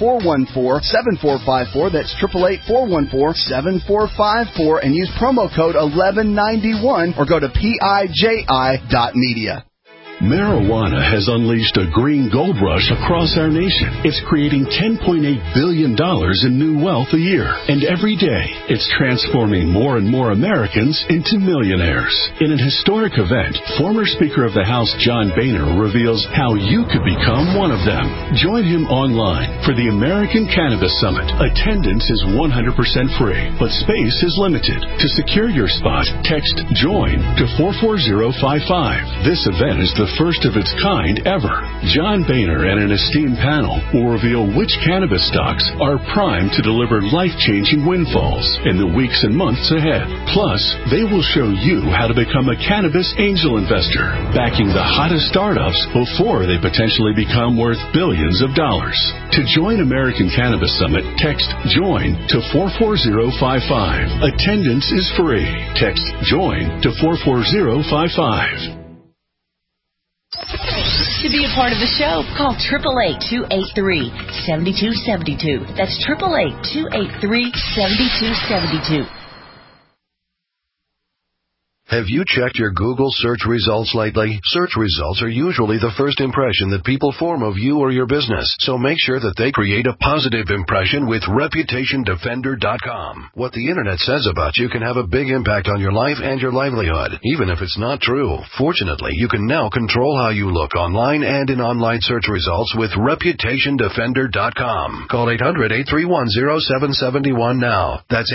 Speaker 4: 888-414-7454. That's 888-414-7454, and use promo code 1191 or go to PIJI.media.
Speaker 3: Marijuana has unleashed a green gold rush across our nation. It's creating $10.8 billion in new wealth a year. And every day, it's transforming more and more Americans into millionaires. In an historic event, former Speaker of the House John Boehner reveals how you could become one of them. Join him online for the American Cannabis Summit. Attendance is 100% free, but space is limited. To secure your spot, text JOIN to 44055. This event is the first of its kind ever. John Boehner and an esteemed panel will reveal which cannabis stocks are primed to deliver life-changing windfalls in the weeks and months ahead. Plus, they will show you how to become a cannabis angel investor, backing the hottest startups before they potentially become worth billions of dollars. To join American Cannabis Summit, text JOIN to 44055. Attendance is free. Text JOIN to 44055.
Speaker 24: To be a part of the show, call 888-283-7272. That's 888-283-7272.
Speaker 5: Have you checked your Google search results lately? Search results are usually the first impression that people form of you or your business, so make sure that they create a positive impression with ReputationDefender.com. What the internet says about you can have a big impact on your life and your livelihood, even if it's not true. Fortunately, you can now control how you look online and in online search results with ReputationDefender.com. Call 800-831-0771 now. That's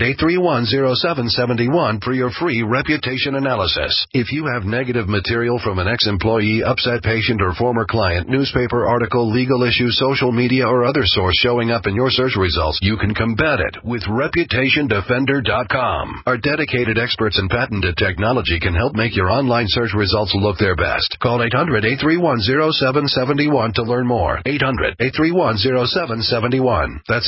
Speaker 5: 800-831-0771 for your free reputation analysis. If you have negative material from an ex-employee, upset patient, or former client, newspaper article, legal issue, social media, or other source showing up in your search results, you can combat it with ReputationDefender.com. Our dedicated experts in patented technology can help make your online search results look their best. Call 800-831-0771 to learn more. 800-831-0771. That's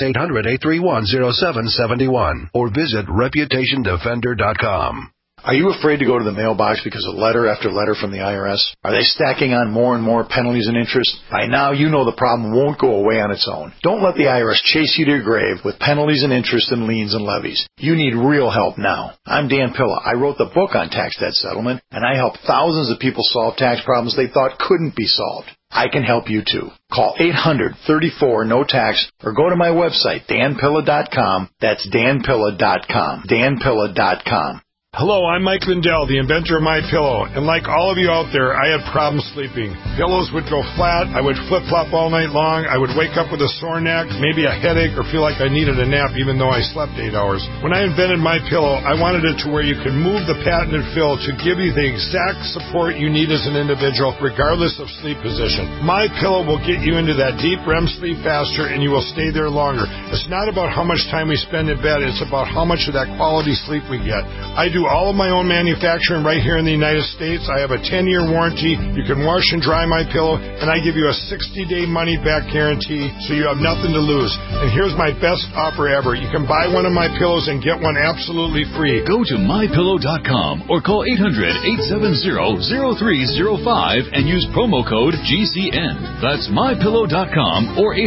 Speaker 5: 800-831-0771. Or visit ReputationDefender.com.
Speaker 6: Are you afraid to go to the mailbox because of letter after letter from the IRS? Are they stacking on more and more penalties and interest? By now, you know the problem won't go away on its own. Don't let the IRS chase you to your grave with penalties and interest and liens and levies. You need real help now. I'm Dan Pilla. I wrote the book on tax debt settlement, and I help thousands of people solve tax problems they thought couldn't be solved. I can help you too. Call 800-34-NO-TAX or go to my website, danpilla.com. That's danpilla.com. danpilla.com.
Speaker 7: Hello, I'm Mike Lindell, the inventor of MyPillow, and like all of you out there, I had problems sleeping. Pillows would go flat, I would flip-flop all night long, I would wake up with a sore neck, maybe a headache, or feel like I needed a nap even though I slept 8 hours. When I invented MyPillow, I wanted it to where you could move the patented fill to give you the exact support you need as an individual, regardless of sleep position. MyPillow will get you into that deep REM sleep faster, and you will stay there longer. It's not about how much time we spend in bed, it's about how much of that quality sleep we get. I do do all of my own manufacturing right here in the United States. I have a 10-year warranty. You can wash and dry my pillow, and I give you a 60-day money-back guarantee, so you have nothing to lose. And here's my best offer ever. You can buy one of my pillows and get one absolutely free.
Speaker 22: Go to mypillow.com or call 800-870-0305 and use promo code GCN. That's mypillow.com or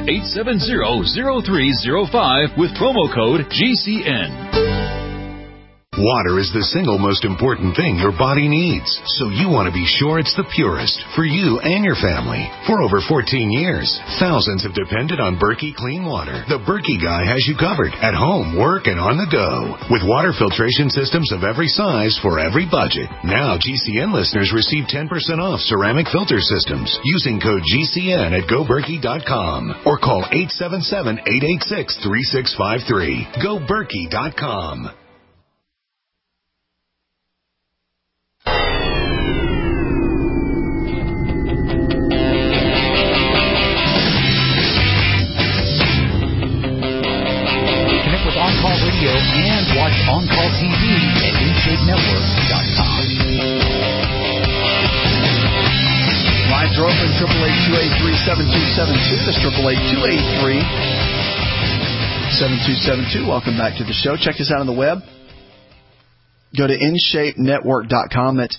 Speaker 22: 800-870-0305 with promo code GCN.
Speaker 5: Water is the single most important thing your body needs, so you want to be sure it's the purest for you and your family. For over 14 years, thousands have depended on Berkey Clean Water. The Berkey guy has you covered at home, work, and on the go. With water filtration systems of every size for every budget. Now GCN listeners receive 10% off ceramic filter systems using code GCN at GoBerkey.com or call 877-886-3653. GoBerkey.com.
Speaker 13: On-Call Radio and watch On-Call TV at InShapeNetwork.com.
Speaker 4: Lines are open, 888-283-7272. That's 888-283-7272. Welcome back to the show. Check us out on the web. Go to InShapeNetwork.com. That's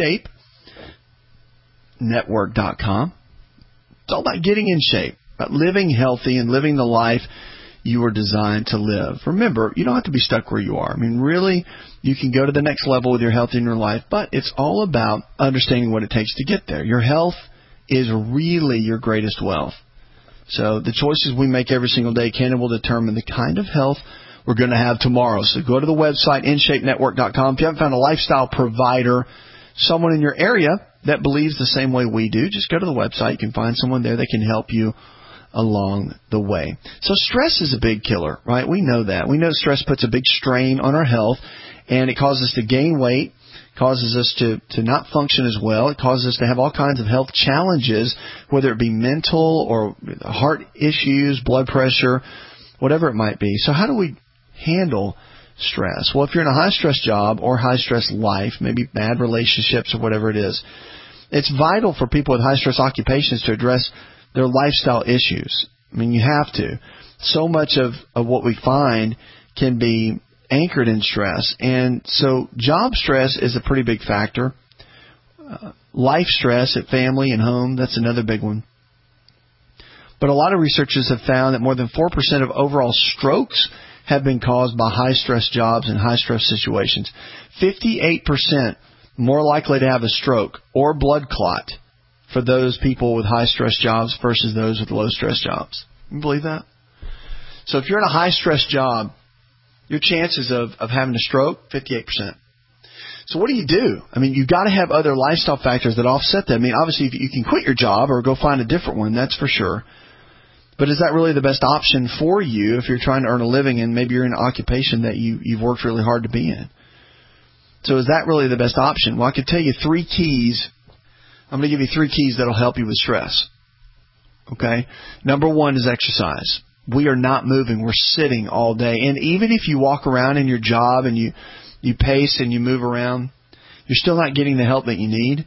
Speaker 4: InShapeNetwork.com. It's all about getting in shape, about living healthy and living the life you were designed to live. Remember, you don't have to be stuck where you are. I mean, really, you can go to the next level with your health in your life, but it's all about understanding what it takes to get there. Your health is really your greatest wealth. So the choices we make every single day can and will determine the kind of health we're going to have tomorrow. So go to the website, InShapeNetwork.com. If you haven't found a lifestyle provider, someone in your area that believes the same way we do, just go to the website. You can find someone there that can help you along the way. So stress is a big killer, right? We know that. We know stress puts a big strain on our health, and it causes us to gain weight, causes us to not function as well. It causes us to have all kinds of health challenges, whether it be mental or heart issues, blood pressure, whatever it might be. So how do we handle stress? Well, if you're in a high-stress job or high-stress life, maybe bad relationships or whatever it is, it's vital for people with high-stress occupations to address their lifestyle issues. I mean, you have to. So much of what we find can be anchored in stress. And so job stress is a pretty big factor. Life stress at family and home, that's another big one. But a lot of researchers have found that more than 4% of overall strokes have been caused by high-stress jobs and high-stress situations. 58% more likely to have a stroke or blood clot for those people with high-stress jobs versus those with low-stress jobs. You believe that? So if you're in a high-stress job, your chances of having a stroke, 58%. So what do you do? I mean, you've got to have other lifestyle factors that offset that. I mean, obviously, if you can quit your job or go find a different one, that's for sure. But is that really the best option for you if you're trying to earn a living and maybe you're in an occupation that you've worked really hard to be in? So is that really the best option? Well, I could tell you 3 keys. I'm going to give you 3 keys that will help you with stress. Okay? Number 1 is exercise. We are not moving. We're sitting all day. And even if you walk around in your job and you pace and you move around, you're still not getting the help that you need.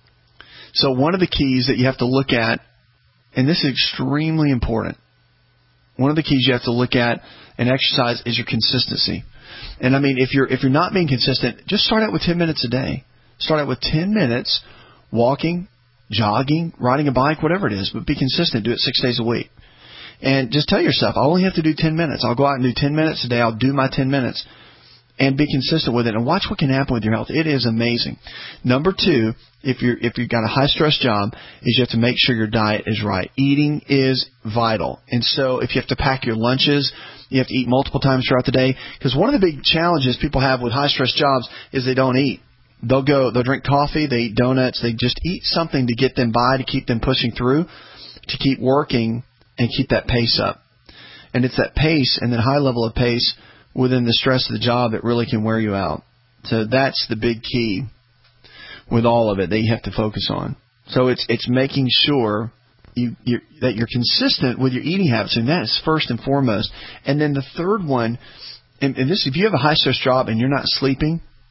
Speaker 4: So one of the keys that you have to look at, and this is extremely important, one of the keys you have to look at in exercise is your consistency. And I mean, if you're not being consistent, just start out with 10 minutes a day. Start out with 10 minutes walking, jogging, riding a bike, whatever it is, but be consistent. Do it 6 days a week. And just tell yourself, I only have to do 10 minutes. I'll go out and do 10 minutes a day. I'll do my 10 minutes and be consistent with it and watch what can happen with your health. It is amazing. Number 2, if you've got a high-stress job, is you have to make sure your diet is right. Eating is vital. And so if you have to pack your lunches, you have to eat multiple times throughout the day. Because one of the big challenges people have with high-stress jobs is they don't eat. They'll drink coffee, they eat donuts, they just eat something to get them by, to keep them pushing through, to keep working and keep that pace up. And it's that pace and that high level of pace within the stress of the job that really can wear you out. So that's the big key with all of it that you have to focus on. So it's making sure that you're consistent with your eating habits, and that's first and foremost. And then the third one, and this, if you have a high stress job and you're not sleeping,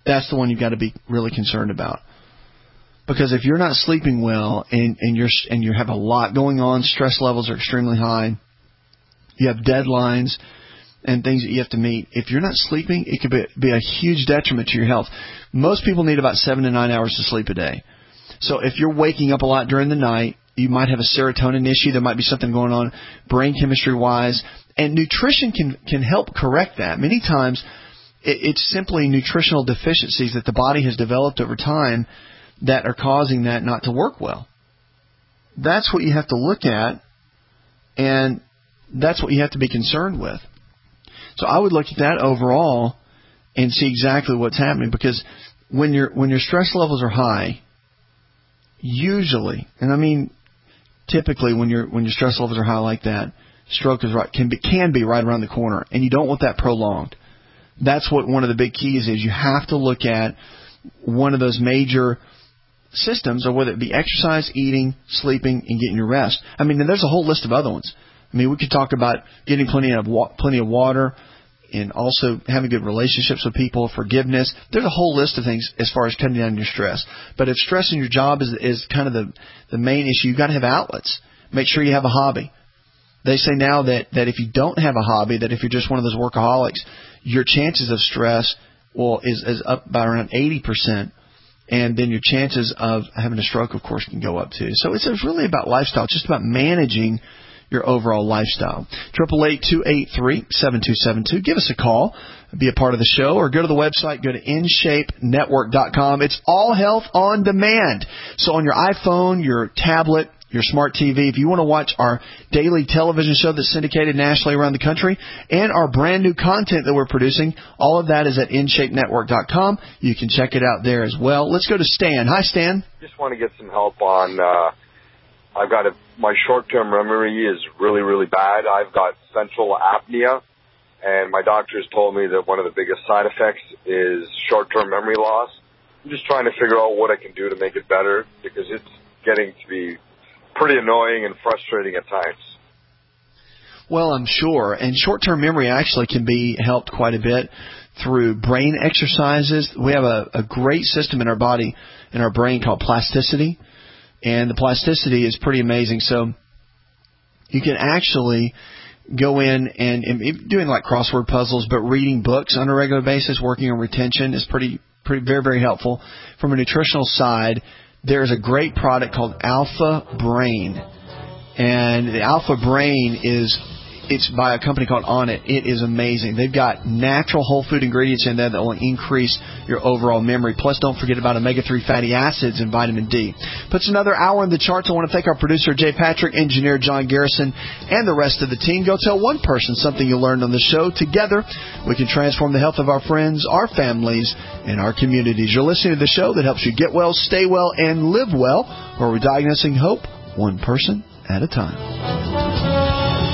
Speaker 4: that's the one you've got to be really concerned about. Because if you're not sleeping well and you have a lot going on, stress levels are extremely high, you have deadlines and things that you have to meet. If you're not sleeping, it could be a huge detriment to your health. Most people need about 7 to 9 hours to sleep a day. So if you're waking up a lot during the night, you might have a serotonin issue. There might be something going on brain chemistry-wise. And nutrition can help correct that. Many times it's simply nutritional deficiencies that the body has developed over time that are causing that not to work well. That's what you have to look at, and that's what you have to be concerned with. So I would look at that overall and see exactly what's happening, because when your stress levels are high, usually, and I mean typically when your stress levels are high like that, stroke is can be right around the corner, and you don't want that prolonged. That's what one of the big keys is. You have to look at one of those major systems, or whether it be exercise, eating, sleeping, and getting your rest. I mean, there's a whole list of other ones. I mean, we could talk about getting plenty of water, and also having good relationships with people, forgiveness. There's a whole list of things as far as cutting down your stress. But if stress in your job is kind of the main issue, you've got to have outlets. Make sure you have a hobby. They say now that if you don't have a hobby, that if you're just one of those workaholics, your chances of stress is up by around 80%. And then your chances of having a stroke, of course, can go up too. So it's really about lifestyle, just about managing your overall lifestyle. 888-283-7272. Give us a call. Be a part of the show, or go to the website. Go to InShapeNetwork.com. It's all health on demand. So on your iPhone, your tablet, your smart TV, if you want to watch our daily television show that's syndicated nationally around the country, and our brand new content that we're producing, all of that is at InShapeNetwork.com. You can check it out there as well. Let's go to Stan. Hi, Stan.
Speaker 2: Just want to get some help on, I've got my short-term memory is really, really bad. I've got central apnea, and my doctors told me that one of the biggest side effects is short-term memory loss. I'm just trying to figure out what I can do to make it better, because it's getting to be pretty annoying and frustrating at times.
Speaker 4: Well, I'm sure. And short-term memory actually can be helped quite a bit through brain exercises. We have a great system in our body, in our brain, called plasticity. And the plasticity is pretty amazing. So you can actually go in and doing like crossword puzzles, but reading books on a regular basis, working on retention is very, very helpful. From a nutritional side, there's a great product called Alpha Brain. And the Alpha Brain it's by a company called Onnit. It is amazing. They've got natural whole food ingredients in there that will increase your overall memory. Plus, don't forget about omega-3 fatty acids and vitamin D. Puts another hour in the charts. I want to thank our producer, Jay Patrick, engineer John Garrison, and the rest of the team. Go tell one person something you learned on the show. Together, we can transform the health of our friends, our families, and our communities. You're listening to the show that helps you get well, stay well, and live well, where we're diagnosing hope one person at a time.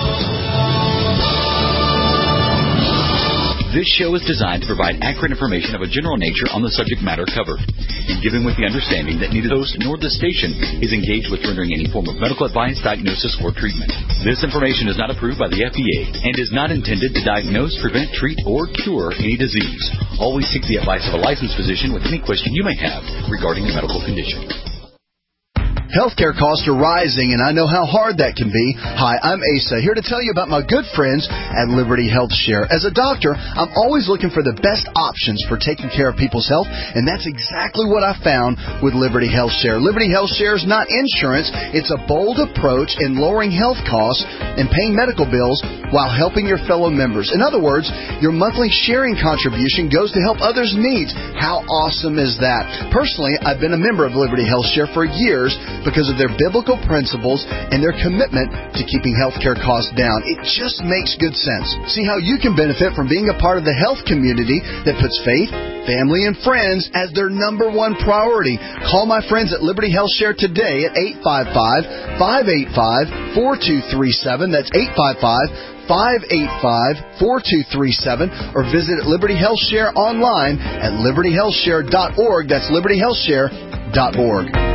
Speaker 13: This show is designed to provide accurate information of a general nature on the subject matter covered, and given with the understanding that neither the host nor the station is engaged with rendering any form of medical advice, diagnosis, or treatment. This information is not approved by the FDA and is not intended to diagnose, prevent, treat, or cure any disease. Always seek the advice of a licensed physician with any question you may have regarding a medical condition.
Speaker 4: Healthcare costs are rising, and I know how hard that can be. Hi, I'm Asa, here to tell you about my good friends at Liberty Health Share. As a doctor, I'm always looking for the best options for taking care of people's health, and that's exactly what I found with Liberty Health Share. Liberty Health Share is not insurance. It's a bold approach in lowering health costs and paying medical bills while helping your fellow members. In other words, your monthly sharing contribution goes to help others' needs. How awesome is that? Personally, I've been a member of Liberty Health Share for years because of their biblical principles and their commitment to keeping healthcare costs down. It just makes good sense. See how you can benefit from being a part of the health community that puts faith, family, and friends as their number one priority. Call my friends at Liberty Health Share today at 855-585-4237. That's 855-585-4237, or visit Liberty Health Share online at libertyhealthshare.org. That's libertyhealthshare.org.